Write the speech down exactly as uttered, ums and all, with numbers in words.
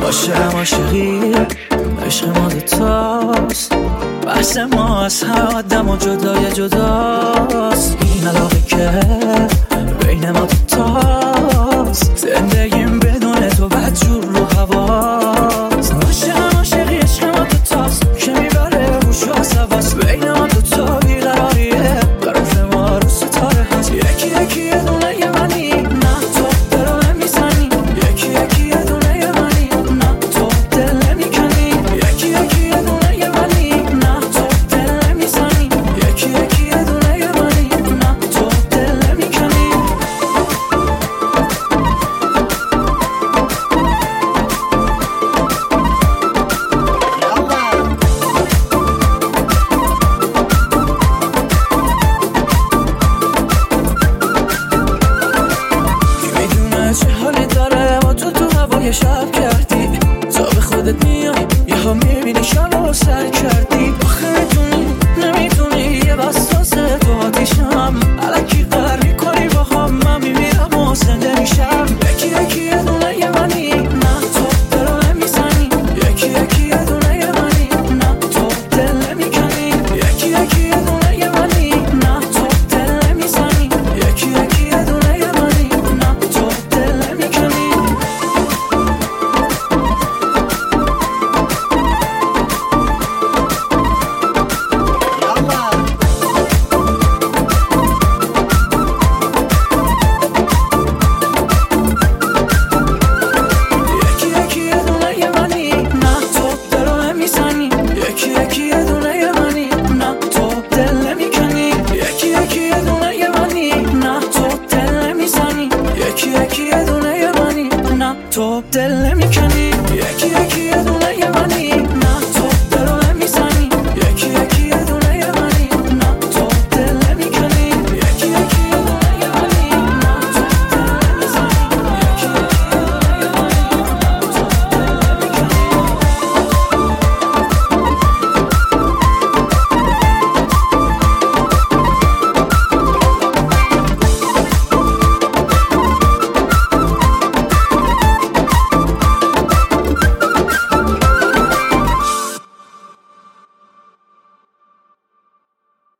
عاشقم عاشقی عشق ما دوتاست، بحث ما از هر آدم و جدای جداست. این علاقه که بین ما دوتاست، زندگیم بدون تو بدجور رو هواست. عاشقم عاشقی عشق ما دوتاست که میبره روش و سواست. بین ما دوتا بیقراریه قرار ما رو ستاره هست. یکی یکی یه دونه یه منی، نه تو دلو نمیزنی. یکی یکی یه دونه یه منی، نه تو دل نمیکنی. یکی یکی یه دونه یه منی، نه تو دل نمیزنی. یکی یکی یه دونه یه منی، نه تو دل نمیکنی. میدونه چه حالی داره با تو تو هوای شب کردی. تا به خودت میای یه ها میبینی شب رو سر کردی. آخه میدونی نمیدونی یه بسازه تو آتیشم. علکی قرار میکنی با هم من میمیرم و زنده میشم. یکی یکی یه دونه یه منی، نه تو دلو نمیزنی. یکی یکی یه دونه یه منی، نه تو دل نمیکنی. یکی یکی یه دونه یه منی، نه تو دل نمیزنی. یکی یکی یه دونه یه منی، نه تو دل نمیکنی. یکی یکی یه دونه یه منی، نه تو دلو نمیزنی. یکی یکی یه دونه یه منی، نه تو دل نمیکنی. یکی یکی یه دونه یه منی، نه تو دل نمیزنی. یکی یکی یه دونه یه منی، نه تو دل نمیکنی. یکی یکی یه دونه یه منی.